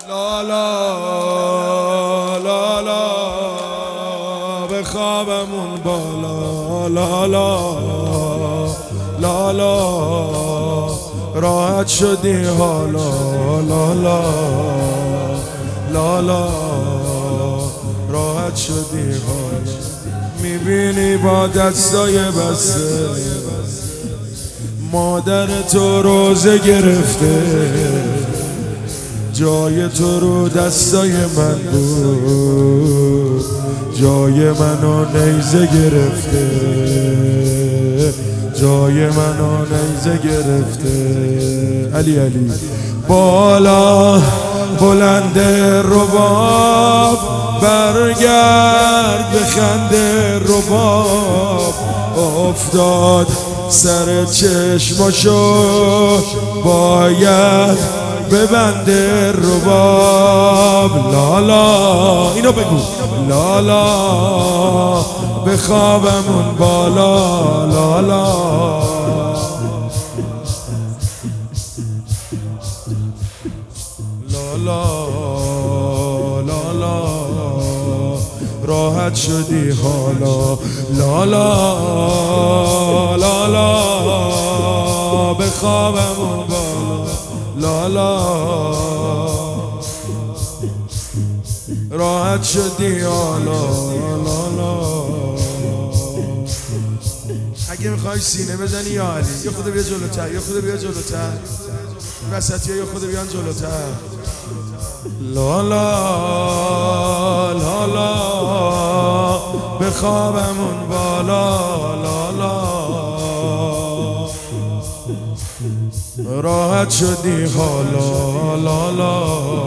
لا لا لا لا به خوابمون بالا لا لا لا لا راحت شدی حالا لا لا لا لا راحت شدی حالا میبینی با دستای بسته مادر تو روزه گرفته جای تو رو دستای من بود جای منو نیزه گرفته جای منو نیزه گرفته علی علی بالا بلند رباب برگرد به خنده رباب افتاد سر چشماشو باید ببنده رباب لالا اینو بگو لالا به خوابمون بالا لالا لالا لالا راحت شدی حالا لالا لالا به خوابمون بالا لالا راحت شدی حالا لالا اگه میخوای سینه بزنی یا علی یا خود بیا جلوتر یا خود بیا جلوتر وسطی یا خود بیان جلوتر لالا لالا به خوابمون بالا لالا راحت شدی حالا لالا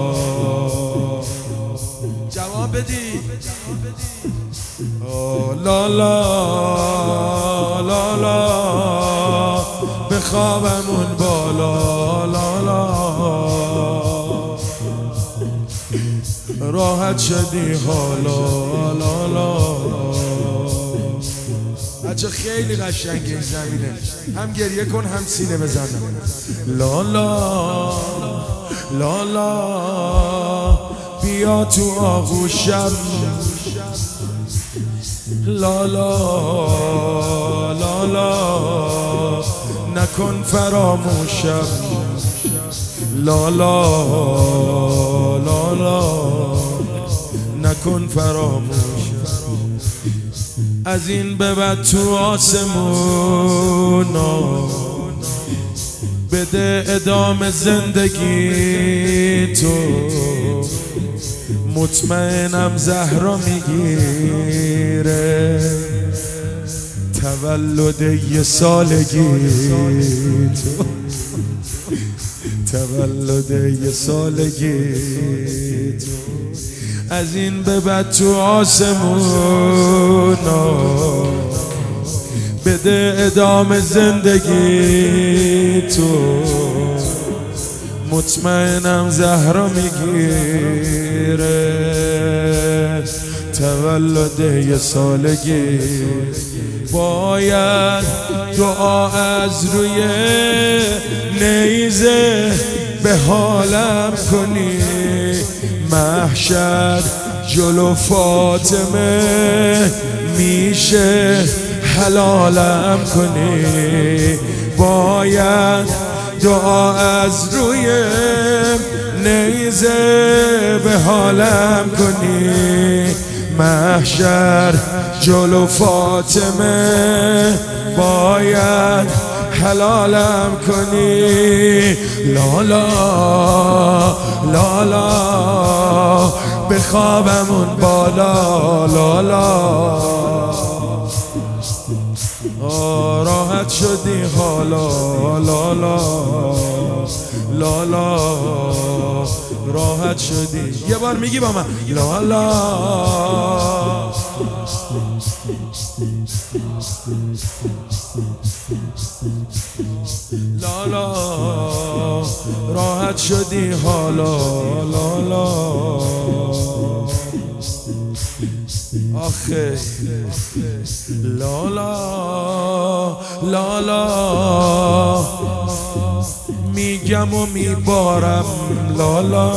جواب بدی لالا لالا به خوابمون بالا لالا راحت شدی حالا لالا بچه خیلی قشنگه این زمینه هم گریه کن هم سینه بزن لالا لالا بیا تو آغوشم لالا لالا نکن فراموشم لالا لالا نکن فراموشم از این به بعد تو آسمونا بده ادامه زندگی تو مطمئنم زهرا میگیره تولد یه سالگی تو تولد یه سالگی تو از این به بعد تو آسمونا بده ادامه زندگی تو مطمئنم زهرا میگیره تولد یه سالگی باید دعا از روی نیزه به حالم کنی محشر جلو فاطمه میشه حلالم کنی باید دعا از روی نیزه به حالم کنی محشر جلو فاطمه باید حلالم کنی لالا لالا به خوابمون بالا لالا راحت شدی حالا لالا لالا راحت شدی یه بار میگی با من لالا لالا راحت شدی حالا لالا آخه لالا لالا میگم و میبارم لالا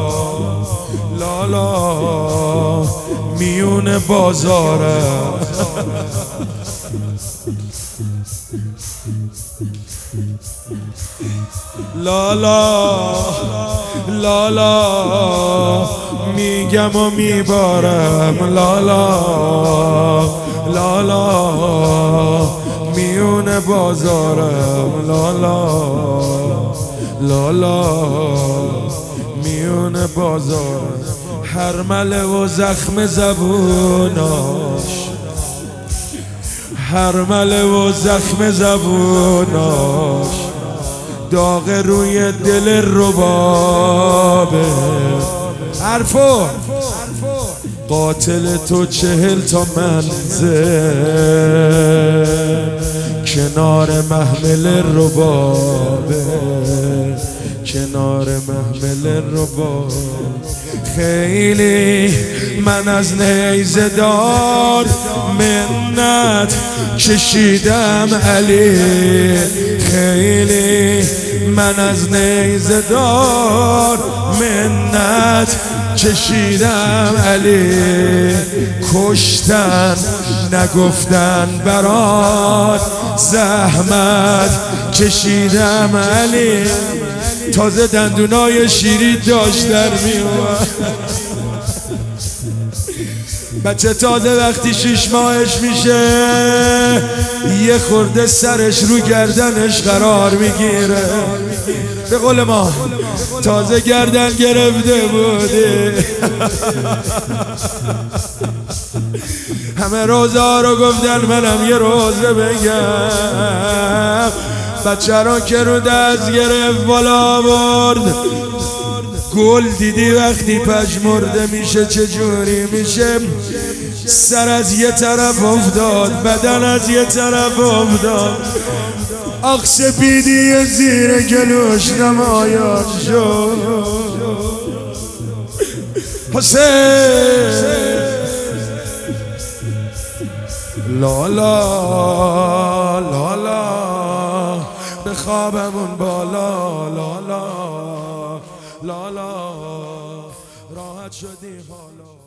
لالا میون بازارم لالا لالا میگم و میبارم لالا لالا میون بازارم لالا لالا میون بازارم هرمله و زخم زبوناش هرمله و زخم زبوناش داغ روی دل ربابه حرفو قاتل تو 40 تا منزل کنار محمل ربابه کنار محمل ربابه خیلی من از نیزه دار منت کشیدم علی خیلی من از نیزه دار منت کشیدم علی کشتن نگفتن برات زحمت کشیدم علی تازه دندونای شیری داشت در میومد بچه تازه وقتی 6 ماهش میشه یه خورده سرش رو گردنش قرار میگیره به قول ما تازه گردن گرفته بوده همه روزا رو گفتن منم یه روزه بگم بچه رو که رو دست گرفت بالا برد گل دیدی وقتی پژمرده میشه چجوری میشه سر از یه طرف افتاد بدن از یه طرف افتاد آخ سپیدی زیر گلوش نمایان شد حسین لالا لالا به خوابمون بالا لالا لالا راحت شدی حالا